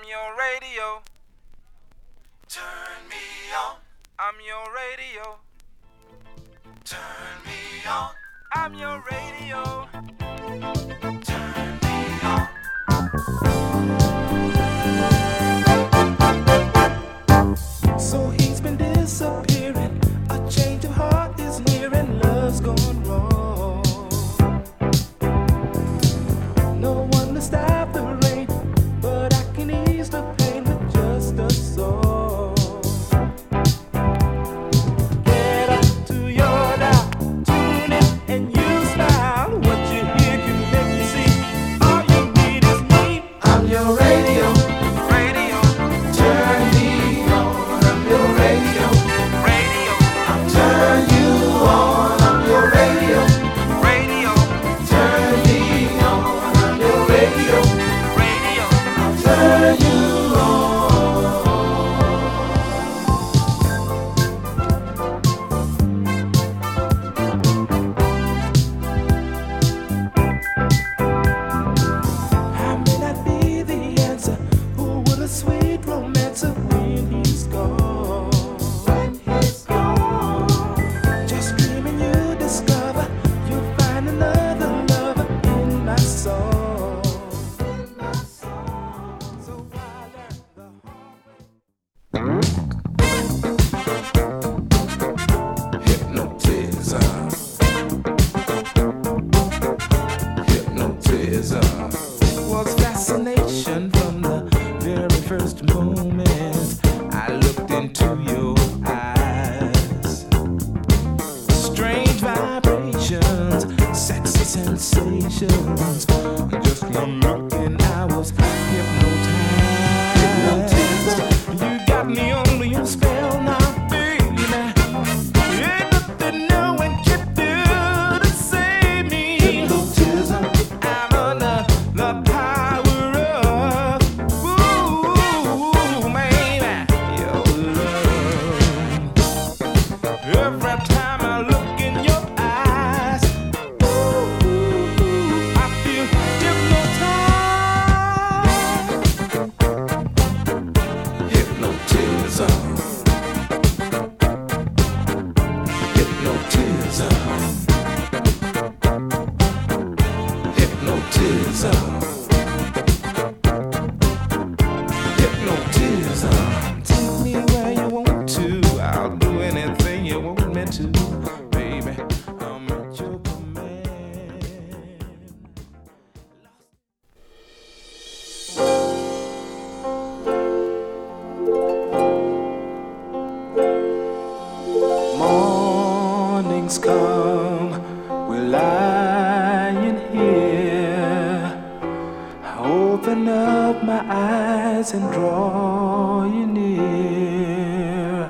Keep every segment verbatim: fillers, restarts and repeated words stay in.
I'm your radio. Turn me on. I'm your radio. Turn me on. I'm your radio. Turn me on. So he's been disappearing. A change of heart is near and love's gone wrong. No one to stop the rain, but I can ease the pain with just a song. Get up to your dial, tune in and you smile. What you hear can make you see. All you need is me. I'm your radio. Radio. Turn me on. I'm your radio. Radio. I'll turn you on. I'm your radio. Radio. Turn me on. I'm your radio. Radio. I'll turn you on. I may not be the answer. Who would a sweet romance when he's gone? When he's gone. Just dreaming you discover you'll find another lover in my soul. In my soul. So I learned the hard way. Hypnotizer. Hypnotizer. Was fascination from the very first moment I looked into your eyes. Strange vibrations, sexy sensations. Just one look and I was hypnotized. You got me under your spell now, baby. Ain't nothing no one can do to save me. Hypnotism. I'm under the power of, ooh, baby, your love. Every time I look in your eyes, ooh, I feel hypnotized. Hypnotism. Hypnotism. Hypnotism. Hypnotism. Take me where you want to. I'll do anything you want me to, baby. I'm at your command. Mornings come, we're lying here. I open up my eyes and draw you near.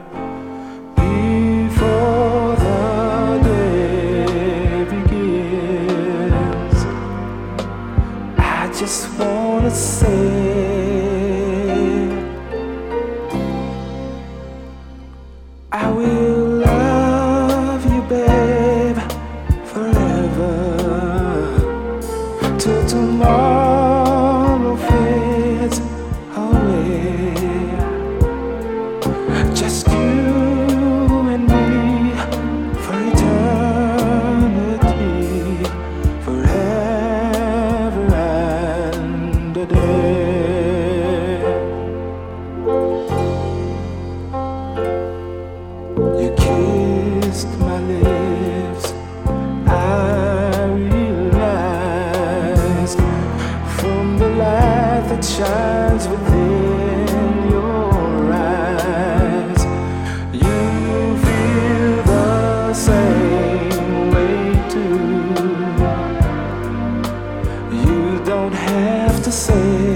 Before the day begins, I just wanna say I will love you, babe, forever, till tomorrow fades away. Just you and me for eternity, forever and a day. You kissed my lips, I realized from the light that shines within your eyes, you feel the same way too. You don't have to say